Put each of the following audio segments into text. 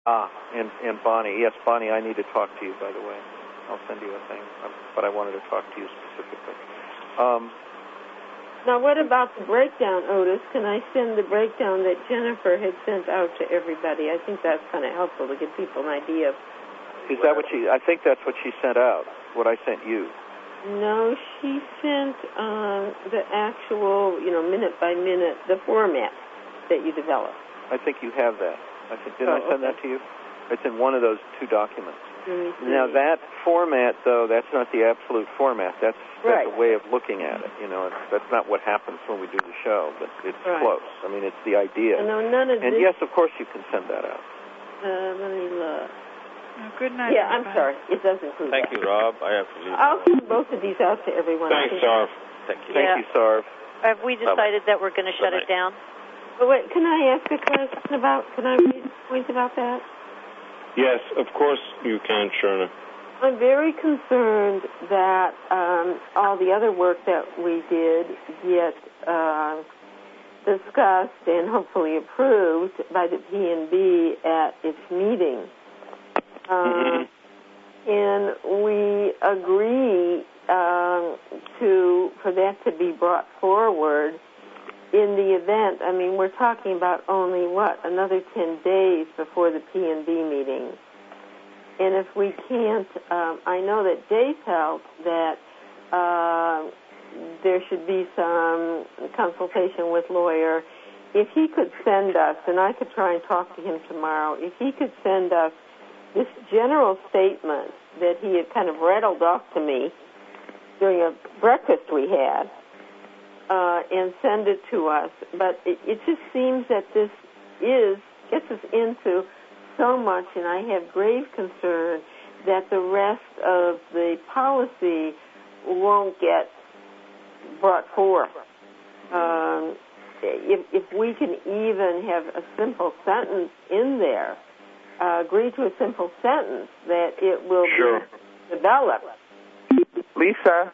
And Bonnie. Yes, Bonnie, I need to talk to you, by the way. I'll send you a thing, but I wanted to talk to you specifically. Now, what about the breakdown, Otis? Can I send the breakdown that Jennifer had sent out to everybody? I think that's kind of helpful to give people an idea of... Is that what she... I think that's what she sent out, what I sent you. No, she sent the actual, minute by minute, the format that you developed. I think you have that. Didn't I send that to you? It's in one of those two documents. Now, that format, though, that's not the absolute format. That's a way of looking at it. That's not what happens when we do the show, but it's close. I mean, it's the idea. No, none of and this... yes, of course, you can send that out. Let me look. Good night. Yeah, I'm sorry. It does include Thank you, Rob. I have to leave. I'll send both of these out to everyone. Thanks, Sarv. Thank you. Thank you, Sarv. Have we decided that we're going to shut it down? But wait, can I ask a question about... Can I raise a point about that? Yes, of course you can, Sherna. I'm very concerned that all the other work that we did get discussed and hopefully approved by the P&B at its meeting. And we agree for that to be brought forward in the event. I mean, we're talking about only, another 10 days before the P&B meeting. And if we can't, I know that Dave felt that there should be some consultation with lawyer. If he could send us, and I could try and talk to him tomorrow, if he could send us this general statement that he had kind of rattled off to me during a breakfast we had, and send it to us. But it just seems that this gets us into so much, and I have grave concern that the rest of the policy won't get brought forth. If we can even have a simple sentence in there, agree to a simple sentence that it will be developed. Lisa?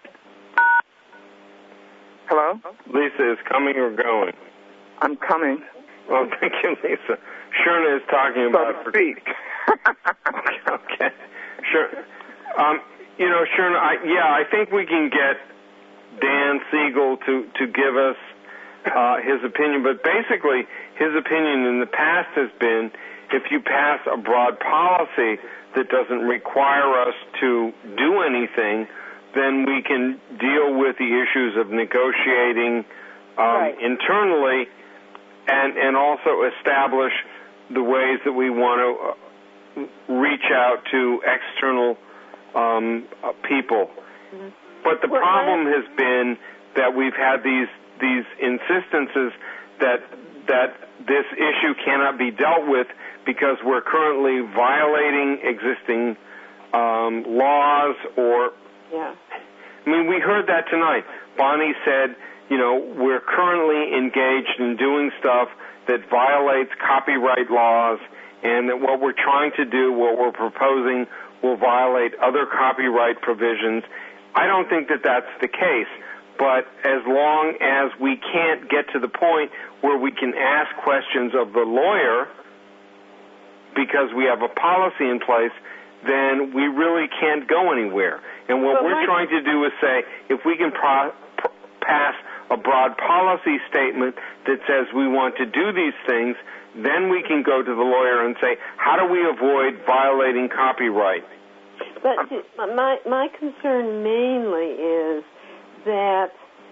Hello? Lisa is coming or going? I'm coming. Well, thank you, Lisa. Sherna is talking about... So to speak. Okay. Sure. Sherna, I think we can get Dan Siegel to give us his opinion, but basically his opinion in the past has been if you pass a broad policy that doesn't require us to do anything, then we can deal with the issues of negotiating internally and also establish the ways that we want to reach out to external people. Mm-hmm. But the problem has been that we've had these insistences that this issue cannot be dealt with because we're currently violating existing laws or... Yeah. I mean, we heard that tonight. Bonnie said, we're currently engaged in doing stuff that violates copyright laws and that what we're trying to do, what we're proposing, will violate other copyright provisions. I don't think that that's the case, but as long as we can't get to the point where we can ask questions of the lawyer because we have a policy in place, then we really can't go anywhere. And what we're trying to do is say, if we can pass a broad policy statement that says we want to do these things, then we can go to the lawyer and say, how do we avoid violating copyright? But my concern mainly is that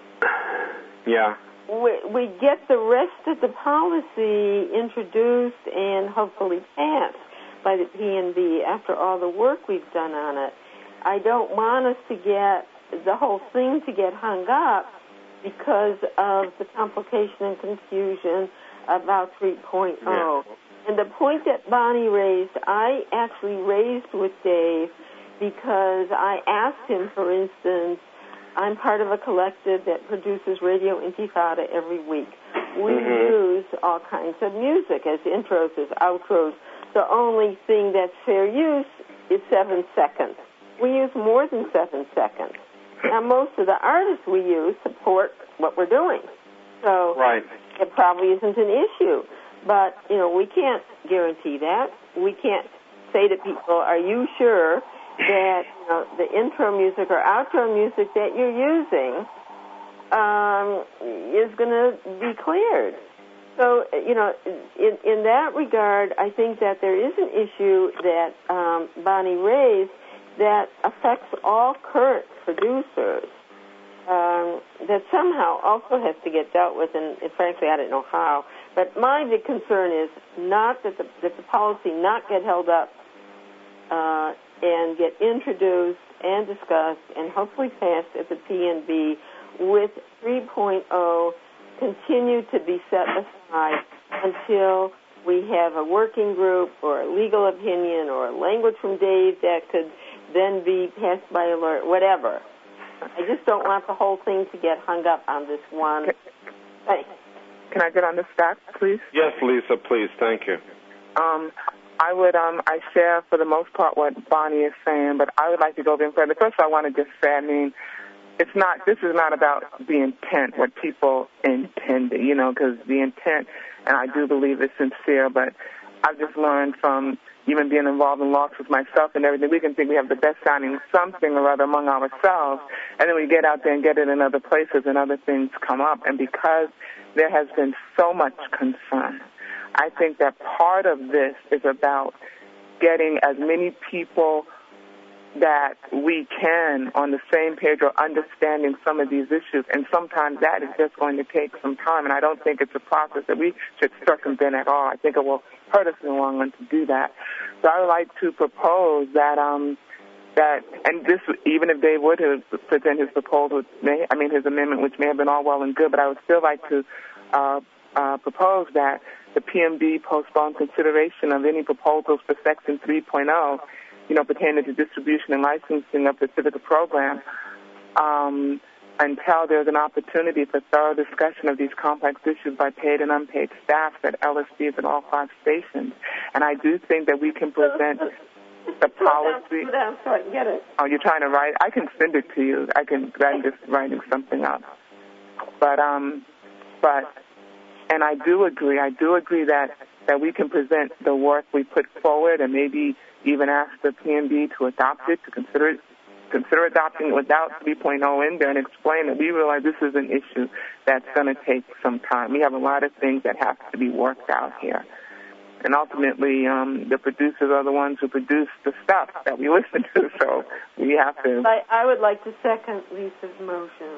we get the rest of the policy introduced and hopefully passed by the P&B after all the work we've done on it. I don't want us to get the whole thing to get hung up because of the complication and confusion about 3.0. Yeah. And the point that Bonnie raised, I actually raised with Dave because I asked him, for instance, I'm part of a collective that produces Radio Intifada every week. We use all kinds of music as intros, as outros. The only thing that's fair use is 7 seconds. We use more than 7 seconds. Now, most of the artists we use support what we're doing. So it probably isn't an issue. But, we can't guarantee that. we can't say to people, are you sure that the intro music or outro music that you're using is going to be cleared? So, in that regard, I think that there is an issue that Bonnie raised that affects all current producers that somehow also has to get dealt with, and frankly, I don't know how. But my big concern is not that the policy not get held up and get introduced and discussed and hopefully passed at the PNB with 3.0 continue to be set aside until we have a working group or a legal opinion or a language from Dave that could then be passed by a lawyer, whatever. I just don't want the whole thing to get hung up on this one thing. Can I get on the stack, please? Yes, Lisa, please. Thank you. I share for the most part what Bonnie is saying, but I would like to go even further. First, I want to just say, this is not about the intent, what people intended, because the intent, and I do believe is sincere, but I've just learned from even being involved in lawsuits myself and everything, we can think we have the best sounding something or other among ourselves, and then we get out there and get it in other places and other things come up. And because there has been so much concern, I think that part of this is about getting as many people that we can on the same page or understanding some of these issues, and sometimes that is just going to take some time, and I don't think it's a process that we should circumvent at all. I think it will hurt us in the long run to do that. So I would like to propose that, and this, even if Dave would have present his proposal, his amendment, which may have been all well and good, but I would still like to propose that the PMB postpone consideration of any proposals for Section 3.0, pertaining to distribution and licensing of the Civica program, until there's an opportunity for thorough discussion of these complex issues by paid and unpaid staff at LSPs at all 5 stations. And I do think that we can present the policy. Slow down so I can get it. Oh, you're trying to write? I can send it to you. I'm just writing something up. But and I do agree that we can present the work we put forward and maybe even ask the PNB to adopt it, to consider adopting it without 3.0 in there, and explain that we realize this is an issue that's going to take some time. We have a lot of things that have to be worked out here. And ultimately, the producers are the ones who produce the stuff that we listen to, so we have to... I would like to second Lisa's motion.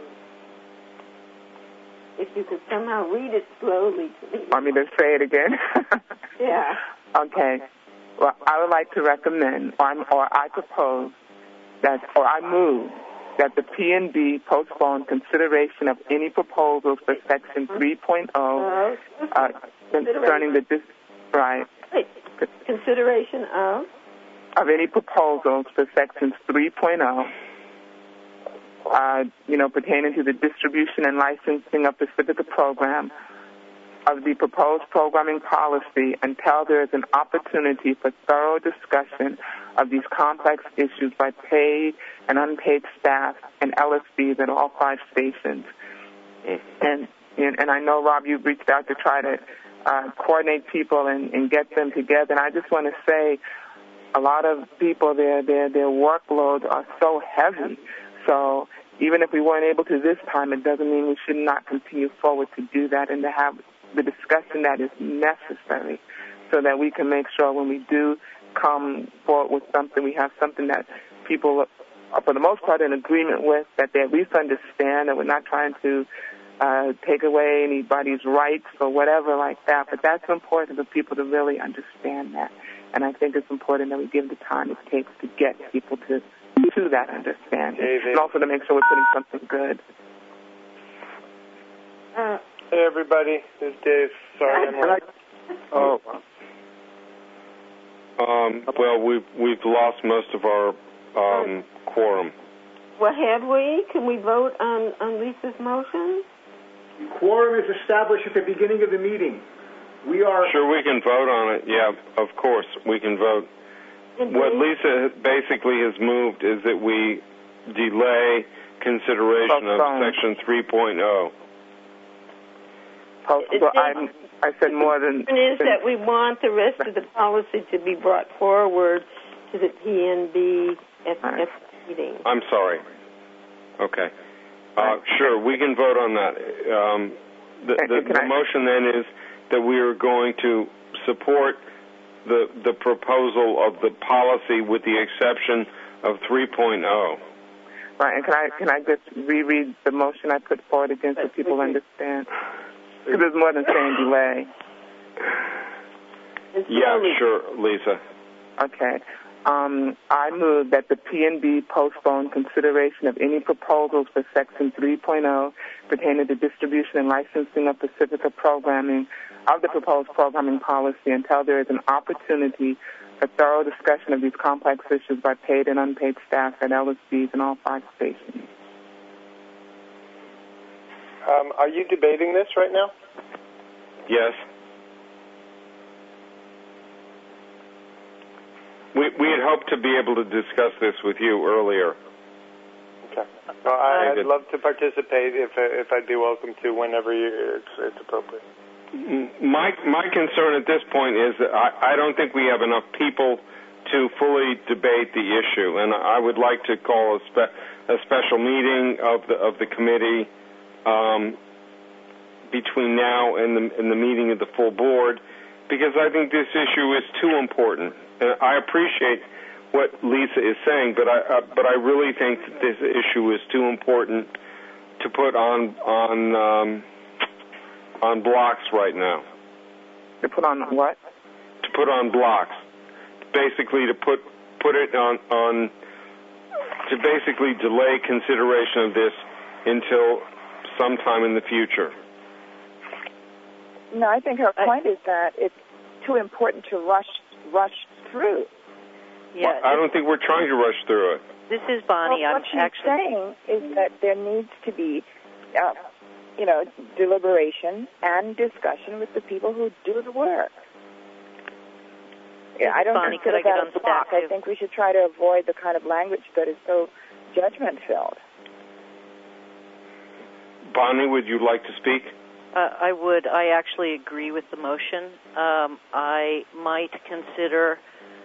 If you could somehow read it slowly to me. Want me to say it again? Yeah. Okay. Well, I would like to recommend, or I propose, I move that the PNB postpone consideration of any proposals for Section 3.0 concerning the consideration of any proposals for Sections 3.0, pertaining to the distribution and licensing of the Civica program of the proposed programming policy until there is an opportunity for thorough discussion of these complex issues by paid and unpaid staff and LSBs at all 5 stations. And I know, Rob, you've reached out to try to coordinate people and get them together. And I just want to say a lot of people, their workloads are so heavy. So even if we weren't able to this time, it doesn't mean we should not continue forward to do that and to have the discussion that is necessary so that we can make sure when we do come forward with something, we have something that people are, for the most part, in agreement with, that they at least understand, that we're not trying to take away anybody's rights or whatever like that. But that's important for people to really understand that. And I think it's important that we give the time it takes to get people to that understanding. David. And also to make sure we're putting something good. Hey, everybody. This is Dave. Sorry, I'm late. Oh. Well, we've lost most of our quorum. Well, have we? Can we vote on Lisa's motion? Quorum is established at the beginning of the meeting. Sure, we can vote on it. Yeah, of course, we can vote. What Lisa basically has moved is that we delay consideration of Section 3.0. proposal. I said more than... Is that we want the rest of the policy to be brought forward to the PNB at the meeting. I'm sorry. Okay. Sure, we can vote on that. The motion then is that we are going to support the proposal of the policy with the exception of 3.0. Right, and can I just reread the motion I put forward again so people understand? Because there's more than saying delay. Yeah, sure, Lisa. Okay. I move that the PNB postpone consideration of any proposals for Section 3.0 pertaining to distribution and licensing of Pacifica programming of the proposed programming policy until there is an opportunity for thorough discussion of these complex issues by paid and unpaid staff at LSBs and all 5 stations. Are you debating this right now? Yes. We had hoped to be able to discuss this with you earlier. Okay. Well, I'd love to participate if I'd be welcome to whenever it's appropriate. My concern at this point is that I don't think we have enough people to fully debate the issue, and I would like to call a special meeting of the committee between now and the meeting of the full board, because I think this issue is too important. And I appreciate what Lisa is saying, but I really think that this issue is too important to put on blocks right now. To put on what? To put on blocks. Basically, to put it on to basically delay consideration of this until sometime in the future. No, I think her point is that it's too important to rush through. Yeah, well, I don't think we're trying to rush through it. This is Bonnie. Well, what she's saying is that there needs to be, deliberation and discussion with the people who do the work. Yeah, I don't consider that a block. I think we should try to avoid the kind of language that is so judgment-filled. Bonnie, would you like to speak? I would. I actually agree with the motion. I might consider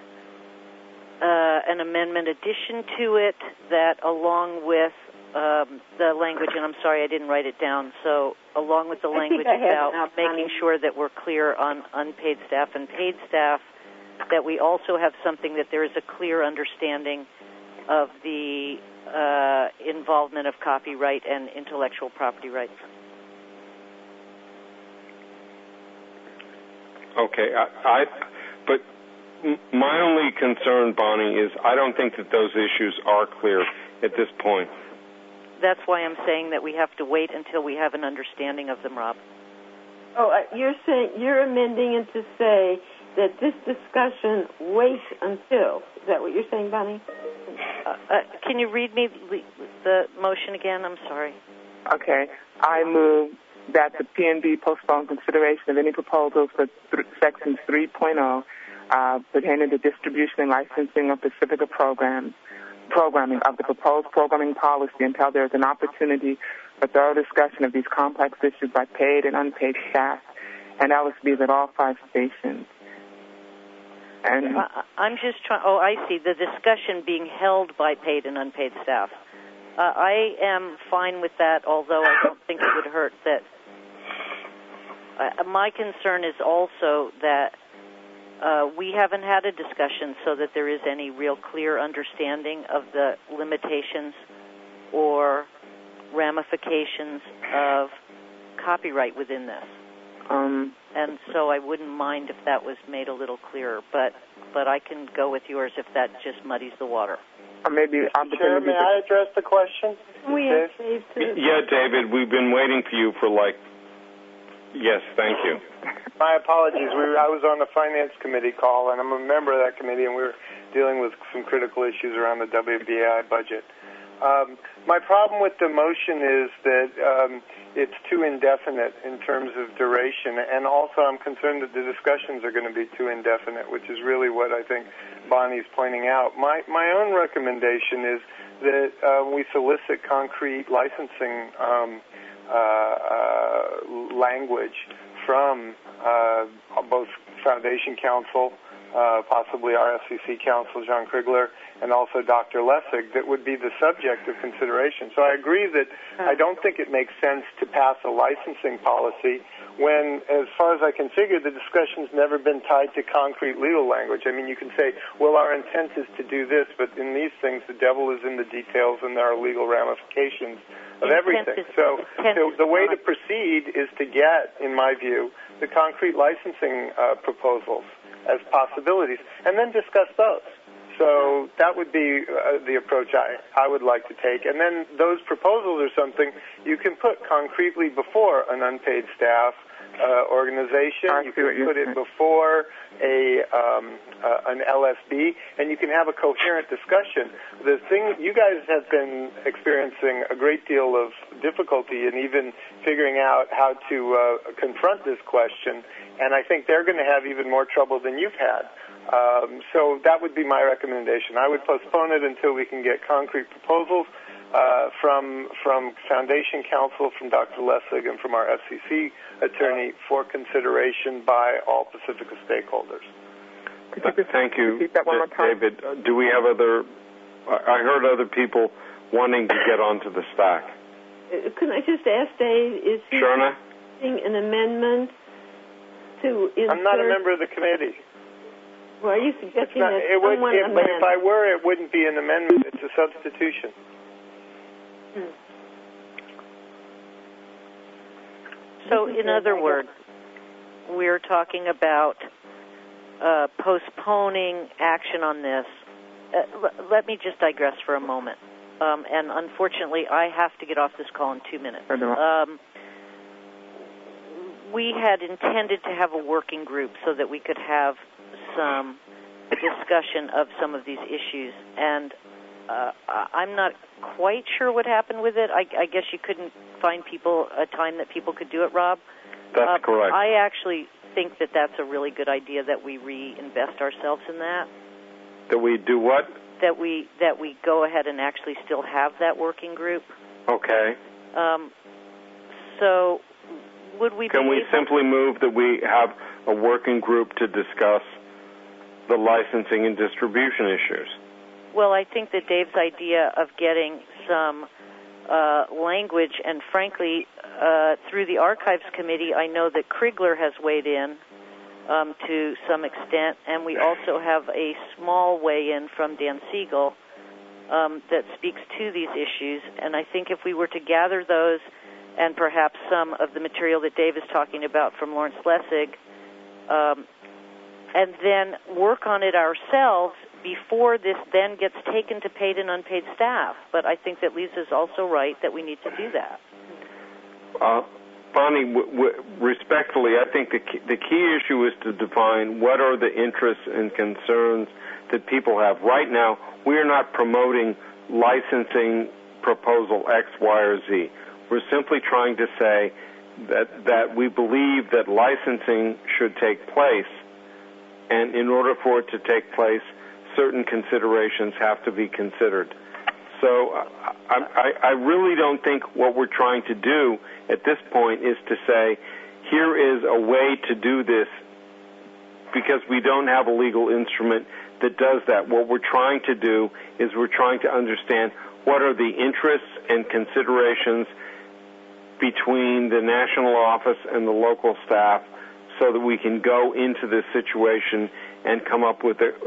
an amendment addition to it that, along with the language, and I'm sorry I didn't write it down, so along with the language about making sure that we're clear on unpaid staff and paid staff, that we also have something that there is a clear understanding of the involvement of copyright and intellectual property rights. Okay, but my only concern, Bonnie, is I don't think that those issues are clear at this point. That's why I'm saying that we have to wait until we have an understanding of them, Rob. Oh, you're amending it to say that this discussion waits until. Is that what you're saying, Bonnie? Can you read me the motion again? I'm sorry. Okay. I move that the PNB postpone consideration of any proposals for Sections 3.0 pertaining to distribution and licensing of Pacifica programming of the proposed programming policy until there is an opportunity for thorough discussion of these complex issues by paid and unpaid staff and LSBs at all 5 stations. And I'm just trying. Oh, I see. The discussion being held by paid and unpaid staff. I am fine with that, although I don't think it would hurt that. My concern is also that we haven't had a discussion so that there is any real clear understanding of the limitations or ramifications of copyright within this. And so I wouldn't mind if that was made a little clearer, but I can go with yours if that just muddies the water. Maybe Chair, may I address the question? Yeah, David, we've been waiting for you for Yes, thank you. My apologies. I was on the Finance Committee call, and I'm a member of that committee, and we were dealing with some critical issues around the WBAI budget. My problem with the motion is that it's too indefinite in terms of duration, and also I'm concerned that the discussions are going to be too indefinite, which is really what I think Bonnie's pointing out. My own recommendation is that we solicit concrete licensing language from both Foundation Counsel, possibly our FCC counsel, John Krigler, and also Dr. Lessig, that would be the subject of consideration. So I agree that I don't think it makes sense to pass a licensing policy when, as far as I can figure, the discussion's never been tied to concrete legal language. I mean, you can say, well, our intent is to do this, but in these things, the devil is in the details, and there are legal ramifications of everything. So the way to proceed is to get, in my view, the concrete licensing proposals as possibilities, and then discuss those. So that would be the approach I would like to take. And then those proposals are something you can put concretely before an unpaid staff organization. You can put it before an LSB, and you can have a coherent discussion. The thing, you guys have been experiencing a great deal of difficulty in even figuring out how to confront this question, and I think they're going to have even more trouble than you've had. So that would be my recommendation. I would postpone it until we can get concrete proposals from Foundation Counsel, from Dr. Lessig, and from our FCC attorney for consideration by all Pacifica stakeholders. Thank you, David. Do we have other? I heard other people wanting to get onto the stack. Can I just ask Dave? Is he making an amendment to insert? I'm not a member of the committee. Well, are you suggesting that someone amend? But if I were, it wouldn't be an amendment. It's a substitution. So, in other words, we're talking about postponing action on this. Let me just digress for a moment. And unfortunately, I have to get off this call in 2 minutes. We had intended to have a working group so that we could have some discussion of some of these issues, and I'm not quite sure what happened with it. I guess you couldn't find a time that people could do it, Rob? That's correct. I actually think that that's a really good idea, that we reinvest ourselves in that. That we do what? That we go ahead and actually still have that working group. Okay. So would we Can we simply move that we have a working group to discuss the licensing and distribution issues? Well, I think that Dave's idea of getting some language, and frankly, through the Archives Committee, I know that Krigler has weighed in to some extent, and we also have a small weigh-in from Dan Siegel that speaks to these issues. And I think if we were to gather those, and perhaps some of the material that Dave is talking about from Lawrence Lessig, and then work on it ourselves before this then gets taken to paid and unpaid staff. But I think that Lisa's also right that we need to do that. Bonnie, respectfully, I think the key issue is to define what are the interests and concerns that people have. Right now, we are not promoting licensing proposal X, Y, or Z. We're simply trying to say that we believe that licensing should take place, and in order for it to take place, certain considerations have to be considered. So I really don't think what we're trying to do at this point is to say, here is a way to do this, because we don't have a legal instrument that does that. What we're trying to do is we're trying to understand what are the interests and considerations between the national office and the local staff, so that we can go into this situation and come up with a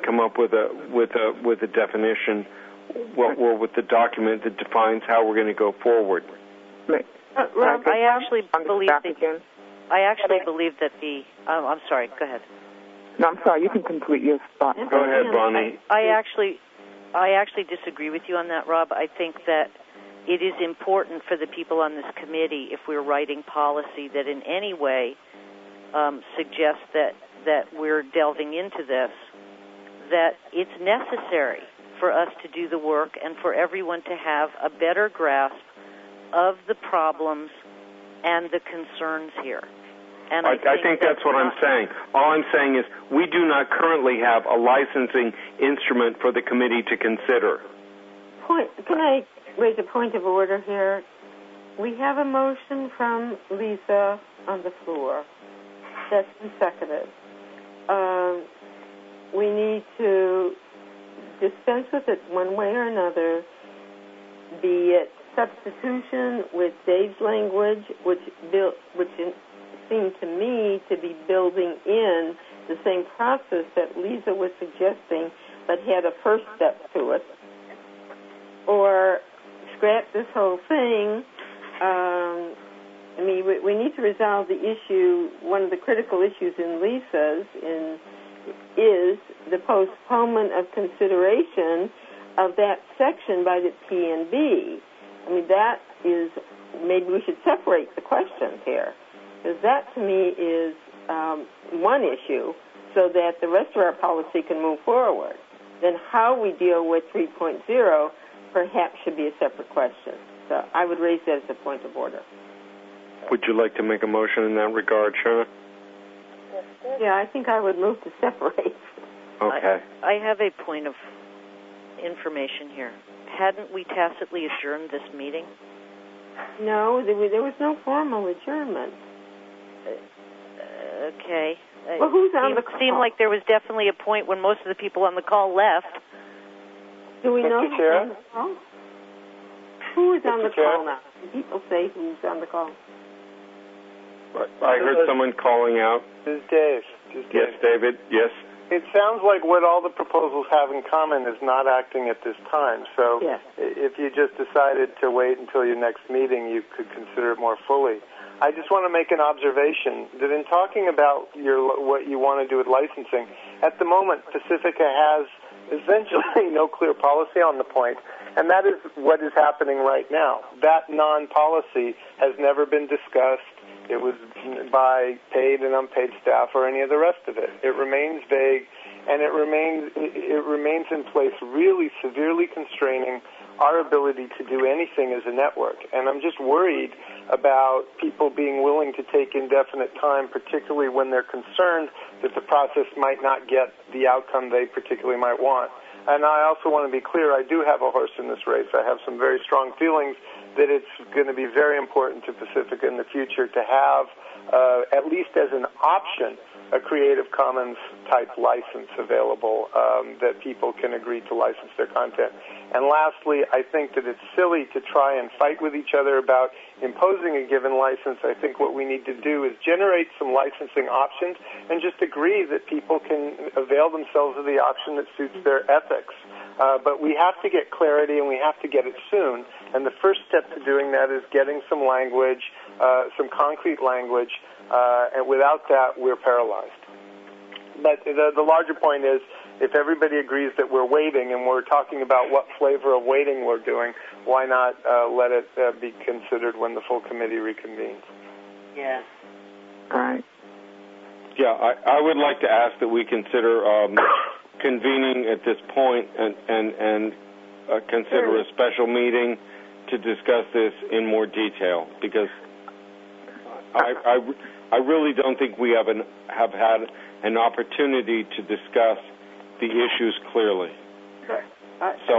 definition, or with the document that defines how we're going to go forward. Rob, I actually believe that the. I'm sorry. Go ahead. No, I'm sorry. You can complete your thought. Go ahead, Bonnie. I actually disagree with you on that, Rob. I think that it is important for the people on this committee, if we're writing policy that in any way suggests that we're delving into this, that it's necessary for us to do the work and for everyone to have a better grasp of the problems and the concerns here. And I think that's what I'm saying. All I'm saying is we do not currently have a licensing instrument for the committee to consider. Can I raise a point of order here? we have a motion from Lisa on the floor. That's been seconded. We need to dispense with it one way or another, be it substitution with Dave's language, which seemed to me to be building in the same process that Lisa was suggesting, but had a first step to it, or scrap this whole thing. We need to resolve the issue. One of the critical issues in Lisa's is the postponement of consideration of that section by the PNB. That is, maybe we should separate the questions here, because that to me is one issue, so that the rest of our policy can move forward. Then how we deal with 3.0 perhaps should be a separate question. So I would raise that as a point of order. Would you like to make a motion in that regard, Shauna? Yeah, I think I would move to separate. Okay. I have a point of information here. Hadn't we tacitly adjourned this meeting? No, there was no formal adjournment. Okay. Well, who's on the call? It seemed like there was definitely a point when most of the people on the call left. Do we know who's on the call? Who is on the call now? Can people say who's on the call? I heard someone calling out. This is Dave. Yes, David. Yes. It sounds like what all the proposals have in common is not acting at this time. So if you just decided to wait until your next meeting, you could consider it more fully. I just want to make an observation that in talking about what you want to do with licensing, at the moment, Pacifica has essentially no clear policy on the point, and that is what is happening right now. That non-policy has never been discussed. It was by paid and unpaid staff or any of the rest of it. It remains vague, and it remains in place, really severely constraining our ability to do anything as a network. And I'm just worried about people being willing to take indefinite time, particularly when they're concerned that the process might not get the outcome they particularly might want. And I also want to be clear, I do have a horse in this race. I have some very strong feelings that it's going to be very important to Pacifica in the future to have, at least as an option, a Creative Commons type license available that people can agree to license their content. And lastly, I think that it's silly to try and fight with each other about imposing a given license. I think what we need to do is generate some licensing options and just agree that people can avail themselves of the option that suits their ethics. But we have to get clarity, and we have to get it soon. And the first step to doing that is getting some language, some concrete language, and without that, we're paralyzed. But the larger point is, if everybody agrees that we're waiting, and we're talking about what flavor of waiting we're doing, why not let it be considered when the full committee reconvenes? Yeah. All right. Yeah, I would like to ask that we consider convening at this point and consider a special meeting to discuss this in more detail, because I really don't think we have had an opportunity to discuss the issues clearly. So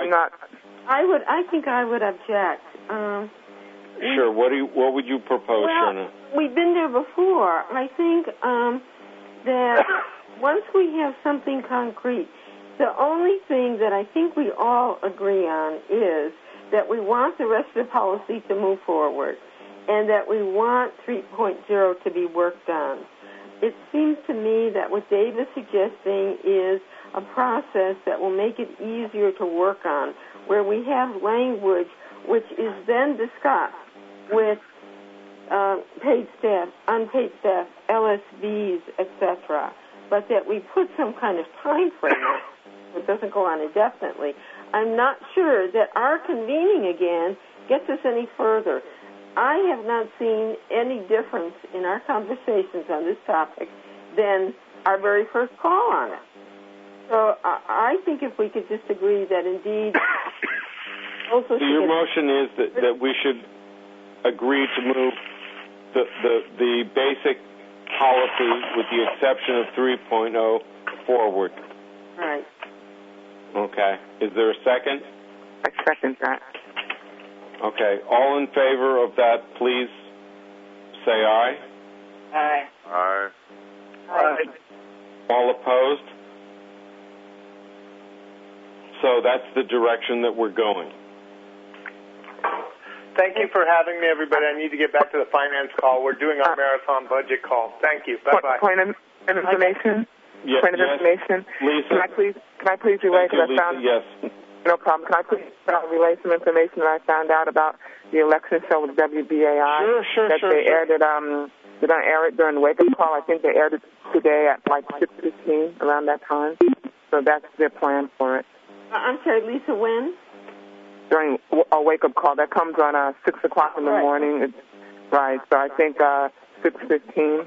I think I would object. Sure. What would you propose, Shauna? We've been there before. I think that once we have something concrete, the only thing that I think we all agree on is that we want the rest of the policy to move forward and that we want 3.0 to be worked on. It seems to me that what Dave is suggesting is a process that will make it easier to work on, where we have language which is then discussed with paid staff, unpaid staff, LSVs, etc., but that we put some kind of time frame on it. It doesn't go on indefinitely. I'm not sure that our convening again gets us any further. I have not seen any difference in our conversations on this topic than our very first call on it. So I think if we could just agree that indeed... So your motion is that we should agree to move the basic policy with the exception of 3.0 forward. Right. Okay. Is there a second? I second that. Okay. All in favor of that, please say aye. Aye. Aye. Aye. All opposed? So that's the direction that we're going. Thank you for having me, everybody. I need to get back to the finance call. We're doing our marathon budget call. Thank you. Bye-bye. Point of information? Yes, Point of information? Lisa. Can I please relay? Thank you, Because I found, Lisa. Yes. No problem. Can I please relay some information that I found out about the election show with WBAI? Sure. They aired it, they're going to air it during the wake-up call. I think they aired it today at like 6:15, around that time. So that's their plan for it. I'm sorry, Lisa, when? During a wake-up call. That comes on 6 o'clock in the morning. Right. So I think 6:15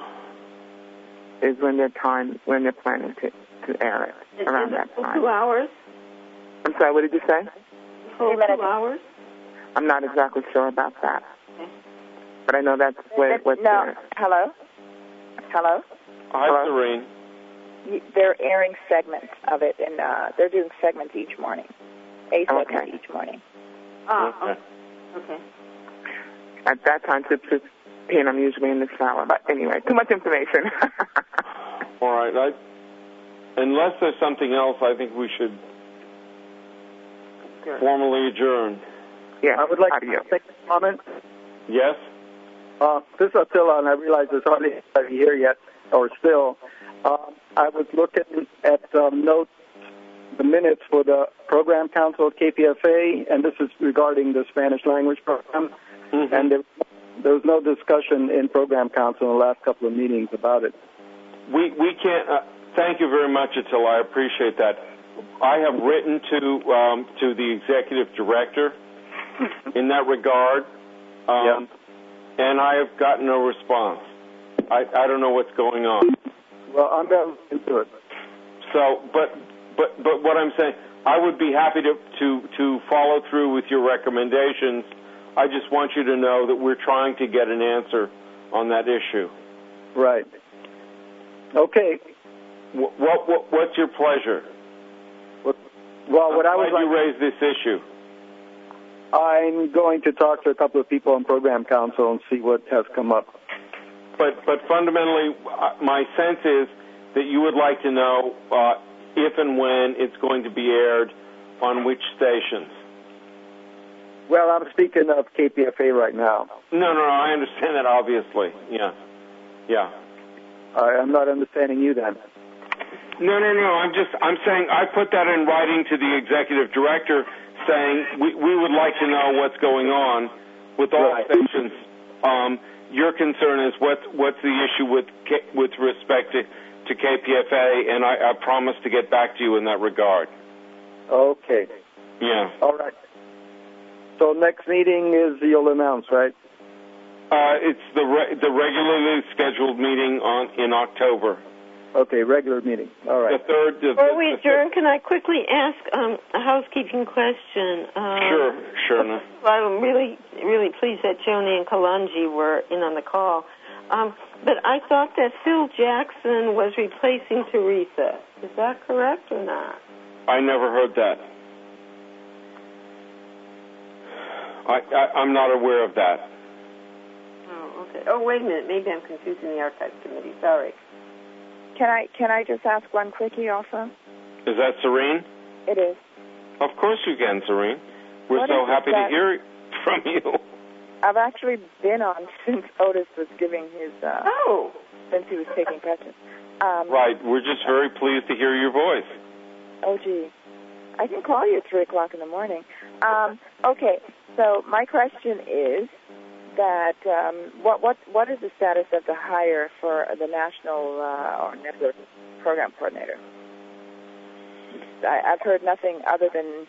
is when they're planning to air it, around that time. 2 hours? I'm sorry, what did you say? Full 2 hours? I'm not exactly sure about that. Okay. But I know that's what's there. Hello? Hello? Hi, Serene. They're airing segments of it, and they're doing segments each morning. A segment each morning. Oh, okay. At that time, 6:15, I'm usually in the shower. But anyway, too much information. All right. Unless there's something else, I think we should formally adjourn. Yeah, I would like to make a comment. Yes? This is Attila, and I realize there's hardly anybody here yet, or still. I was looking at the minutes for the program council at KPFA, and this is regarding the Spanish language program. Mm-hmm. And there was no discussion in program council in the last couple of meetings about it. We can't. Thank you very much, Attila. I appreciate that. I have written to the executive director in that regard, and I have gotten no response. I don't know what's going on. Well, I'm going to look into it. So, but what I'm saying, I would be happy to follow through with your recommendations. I just want you to know that we're trying to get an answer on that issue. Right. Okay. What's your pleasure? Well, what I would like you raise this issue. I'm going to talk to a couple of people on program council and see what has come up. But fundamentally, my sense is that you would like to know if and when it's going to be aired on which stations. Well, I'm speaking of KPFA right now. No, I understand that, obviously. Yeah. I'm not understanding you then. No. I'm saying I put that in writing to the executive director, saying we would like to know what's going on with all stations. Your concern is what's the issue with respect to KPFA, and I promise to get back to you in that regard. Okay. Yeah. All right. So next meeting is you'll announce, right? It's the regularly scheduled meeting in October. Okay, regular meeting. All right. The third. Before we adjourn, can I quickly ask a housekeeping question? Sure. No. I'm really, really pleased that Joni and Kalonji were in on the call. But I thought that Phil Jackson was replacing Teresa. Is that correct or not? I never heard that. I'm not aware of that. Oh, okay. Oh, wait a minute. Maybe I'm confusing the Archives Committee. Sorry. Can I just ask one quickie also? Is that Serene? It is. Of course you can, Serene. We're so happy to hear from you. I've actually been on since Otis was giving his, since he was taking questions. Right. We're just very pleased to hear your voice. Oh, gee. I can call you at 3 o'clock in the morning. Okay. So my question is that what is the status of the hire for the national or network program coordinator? I've heard nothing other than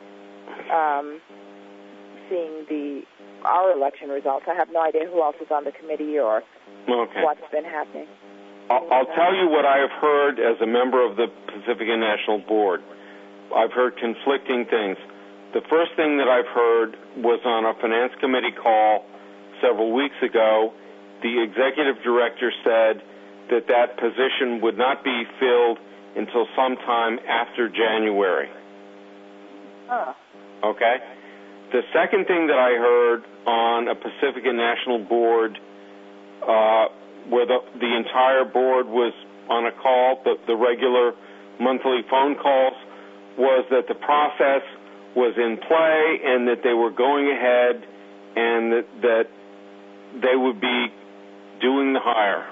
seeing our election results. I have no idea who else is on the committee or what's been happening. I'll tell you what I have heard as a member of the Pacifica National Board. I've heard conflicting things. The first thing that I've heard was on a finance committee call several weeks ago. The executive director said that position would not be filled until sometime after January. Huh. Okay? The second thing that I heard on a Pacifica National board, where the entire board was on a call, the regular monthly phone calls, was that the process was in play and that they were going ahead and that they would be doing the hire.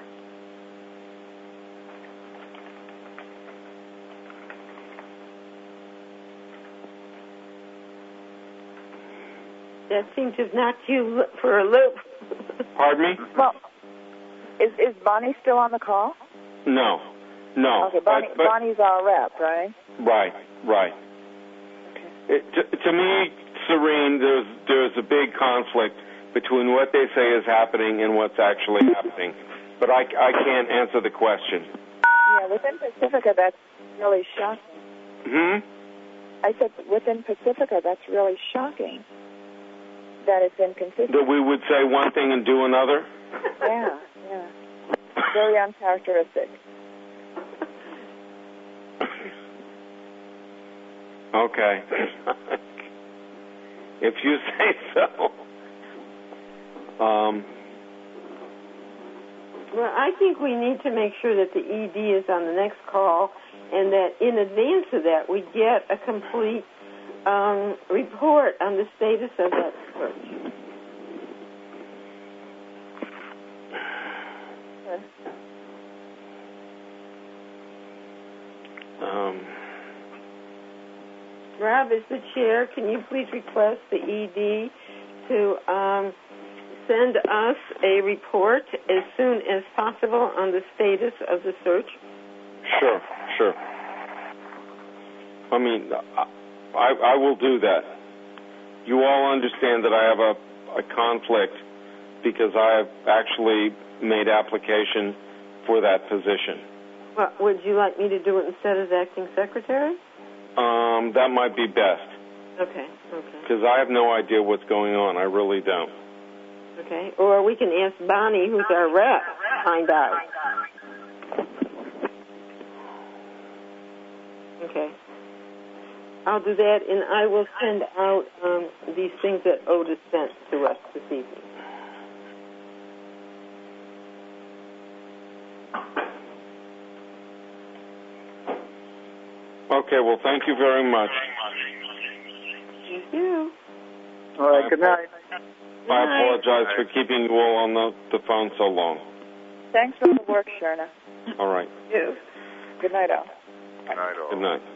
That seems to have knocked you for a loop. Pardon me? Well, is Bonnie still on the call? No. Okay, Bonnie's our rep, right? Right. Okay. To me, Serene, there's a big conflict between what they say is happening and what's actually happening. But I can't answer the question. Yeah, within Pacifica, that's really shocking. I said within Pacifica, that's really shocking. That it's inconsistent. That we would say one thing and do another? Yeah. Very uncharacteristic. Okay. If you say so. Well, I think we need to make sure that the ED is on the next call and that in advance of that we get a complete report on the status of that search. Rob, as the chair, can you please request the ED to send us a report as soon as possible on the status of the search? Sure. I mean, I will do that. You all understand that I have a conflict because I have actually made application for that position. Well, would you like me to do it instead of acting secretary? That might be best. Okay. Because I have no idea what's going on. I really don't. Okay. Or we can ask Bonnie, who's our rep, to find out. Okay. I'll do that, and I will send out these things that Otis sent to us this evening. Okay, well, thank you very much. Thank you. All right, good night. I apologize for keeping you all on the phone so long. Thanks for the work, Sherna. All right. Good night, all. Good night.